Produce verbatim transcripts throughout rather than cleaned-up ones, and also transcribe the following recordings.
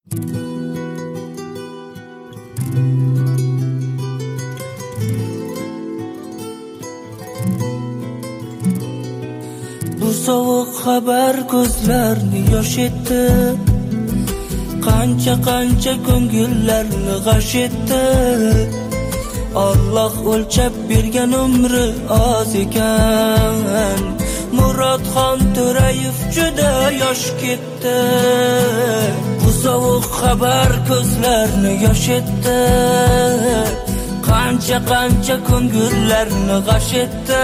Bu sovuq xabar ko'zlarni yosh etdi, qancha qancha ko'ngillarni g'ash etdi. Alloh o'lchab bergan umri oz ekan, Murodxon To'rayev juda yosh ketdi. Bu sovuq xabar ko'zlarni yosh etdi, qancha qancha ko'ngillarni g'ash etdi.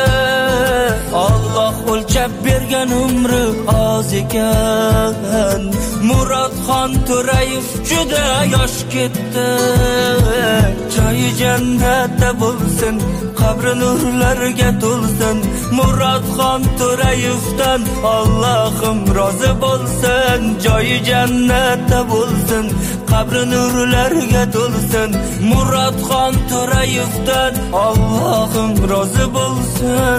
Alloh o'lchab bergan umri oz ekan, Murodxon To'rayev juda yosh ketdi. Joyi jannatda bo'lsin, qabri nurlarga to'lsin. Murodxon To'rayevdan Allohim rozi bo'lsin. Joyi jannatda bo'lsin, qabri nurlarga to'lsin. Murodxon To'rayevdan Allohim rozi bo'lsin.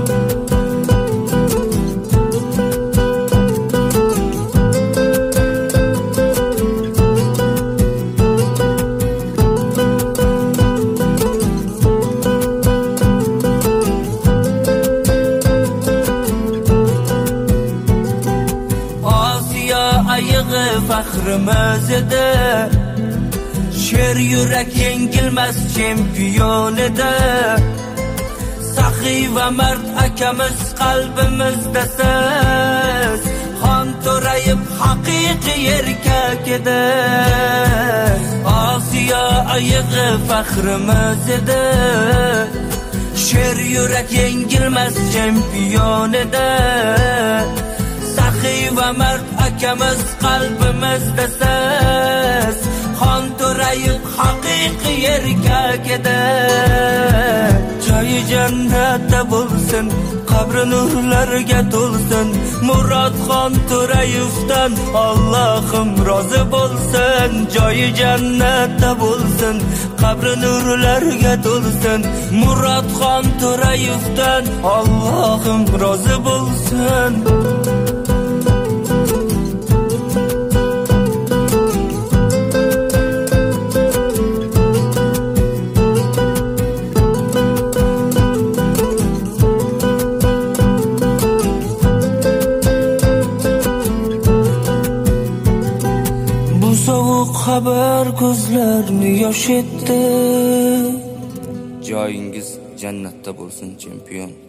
Faxrimiz edi, sher yurak yengilmas chempion edi. Saxiy va mard akamiz qalbimizda siz, Xon To'rayev haqiqiy erkak edi. Osiyo ayig'i faxrimiz edi, sher yurak yengilmas chempion edi. Saxiy va mard akamiz qalbimizda siz, Xon To'rayev haqiqiy erkak edi. Joyi jannatda bo'lsin, qabri nurlarga to'lsin. Murodxon To'rayevdan Allohim rozi bo'lsin. Joyi jannatda bo'lsin, qabri nurlarga to'lsin. Murodxon To'rayevdan Allohim rozi bo'lsin. Sovuq xabar ko'zlarni yosh etdi. Joyingiz jannatda bo'lsin, chempion.